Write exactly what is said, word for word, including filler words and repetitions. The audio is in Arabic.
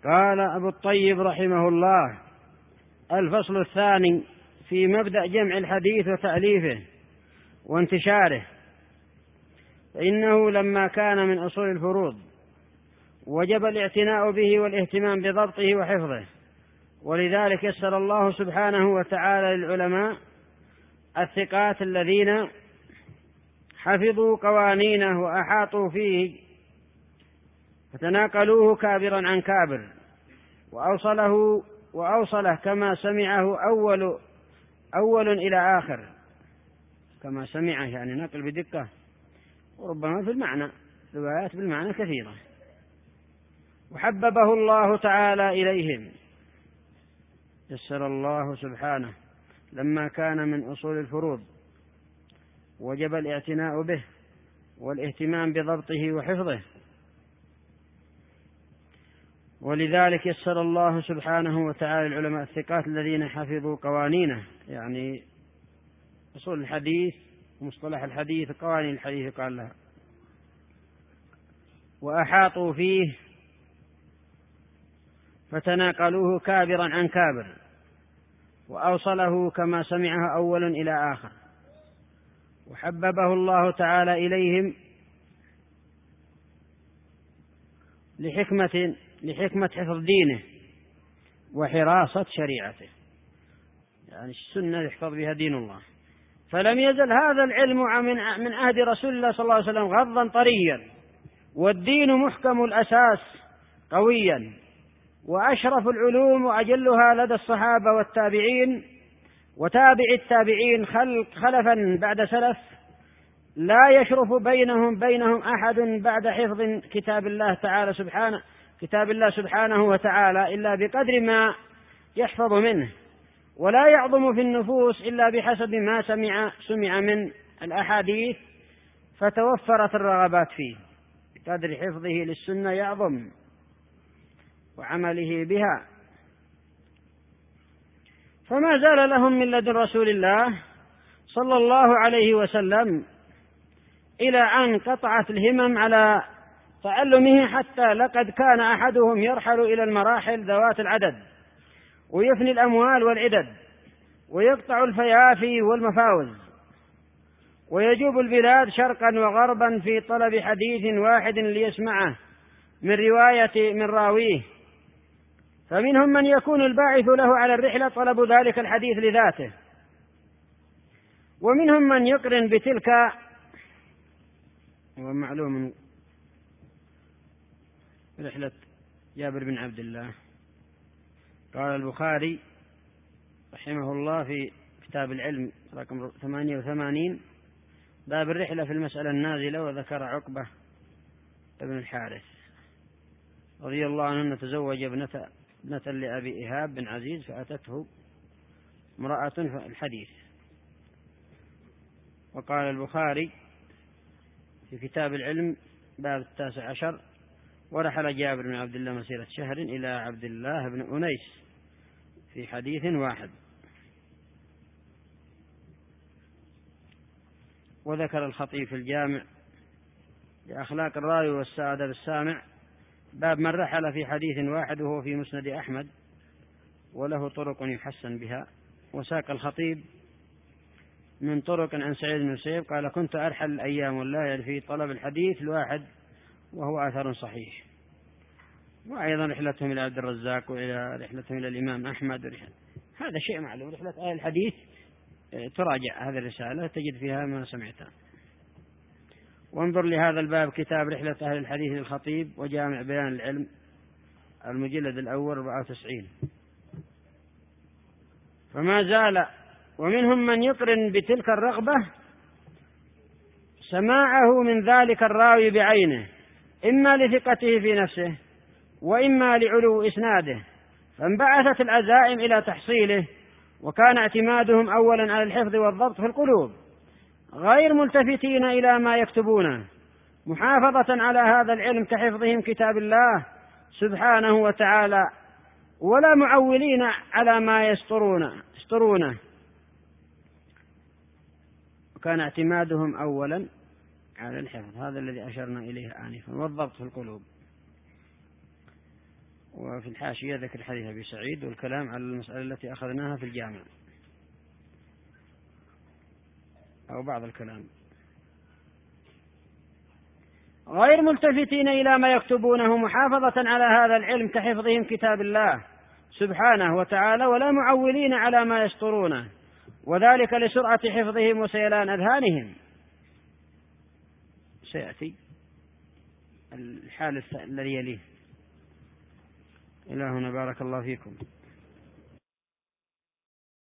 قال أبو الطيب رحمه الله: الفصل الثاني في مبدأ جمع الحديث وتأليفه وانتشاره. فإنه لما كان من أصول الفروض وجب الاعتناء به والاهتمام بضبطه وحفظه، ولذلك يسر الله سبحانه وتعالى للعلماء الثقات الذين حفظوا قوانينه وأحاطوا فيه فتناقلوه كابرا عن كابر، وأوصله وأوصله كما سمعه أول أول إلى آخر، كما سمعه يعني نقل بدقة، وربما في المعنى روايات بالمعنى كثيرة. وحببه الله تعالى إليهم، يسر الله سبحانه لما كان من أصول الفروض وجب الاعتناء به والاهتمام بضبطه وحفظه، ولذلك يسر الله سبحانه وتعالى العلماء الثقات الذين حفظوا قوانينه، يعني أصول الحديث ومصطلح الحديث قوانين الحديث قال لها، وأحاطوا فيه فتناقلوه كابرا عن كابر، وأوصله كما سمعه أول إلى آخر. وحببه الله تعالى إليهم لحكمة لحكمة حفظ دينه وحراسة شريعته، يعني السنة يحفظ بها دين الله. فلم يزل هذا العلم من عهد رسول الله صلى الله عليه وسلم غضا طريا، والدين محكم الأساس قويا، وأشرف العلوم وأجلها لدى الصحابة والتابعين وتابع التابعين خلفا بعد سلف، لا يشرف بينهم بينهم أحد بعد حفظ كتاب الله تعالى سبحانه كتاب الله سبحانه وتعالى إلا بقدر ما يحفظ منه، ولا يعظم في النفوس إلا بحسب ما سمع سمع من الأحاديث، فتوفرت الرغبات فيه بقدر حفظه للسنة يعظم وعمله بها. فما زال لهم من لدن رسول الله صلى الله عليه وسلم إلى أن قطعت الهمم على تعلمه، حتى لقد كان أحدهم يرحل إلى المراحل ذوات العدد ويفني الأموال والعدد ويقطع الفيافي والمفاوز ويجوب البلاد شرقا وغربا في طلب حديث واحد ليسمعه من رواية من راويه. فمنهم من يكون الباعث له على الرحلة طلب ذلك الحديث لذاته، ومنهم من يقرن بتلك. ومعلوم رحلة جابر بن عبد الله، قال البخاري رحمه الله في كتاب العلم رقم ثمانية وثمانين باب الرحلة في المسألة النازلة، وذكر عقبة ابن الحارث رضي الله عنه أنه تزوج ابنة ابنة لأبي إيهاب بن عزيز، فأتته امرأة الحديث. وقال البخاري في كتاب العلم باب التاسع عشر: ورحل جابر بن عبد الله مسيرة شهر إلى عبد الله بن أنيس في حديث واحد. وذكر الخطيب في الجامع لأخلاق الراوي والسعادة بالسامع باب من رحل في حديث واحد، وهو في مسند أحمد وله طرق يحسن بها. وساق الخطيب من طرق عن سعيد بن مسيب قال: كنت أرحل الأيام والليالي في طلب الحديث الواحد، وهو أثر صحيح. وأيضا رحلتهم إلى عبد الرزاق، وإلى رحلتهم إلى الإمام أحمد، هذا شيء معلوم. رحلة أهل الحديث تراجع هذه الرسالة تجد فيها ما سمعته. وانظر لهذا الباب كتاب رحلة أهل الحديث للخطيب وجامع بيان العلم المجلد الأول أربعة وتسعين. فما زال. ومنهم من يقرن بتلك الرغبة سماعه من ذلك الراوي بعينه، إما لثقته في نفسه وإما لعلو إسناده، فانبعثت العزائم إلى تحصيله، وكان اعتمادهم أولا على الحفظ والضبط في القلوب، غير ملتفتين إلى ما يكتبونه، محافظة على هذا العلم كحفظهم كتاب الله سبحانه وتعالى، ولا معولين على ما يسطرونه. وكان اعتمادهم أولا على الحفظ، هذا الذي أشرنا إليه آنفا، والضبط في القلوب. وفي الحاشية ذكر حديث أبي سعيد والكلام على المسألة التي أخذناها في الجامع أو بعض الكلام. غير ملتفتين إلى ما يكتبونه محافظة على هذا العلم كحفظهم كتاب الله سبحانه وتعالى، ولا معولين على ما يسطرونه، وذلك لسرعة حفظهم وسيلان أذهانهم. سيأتي الحال الذي يليه. إلى هنا بارك الله فيكم.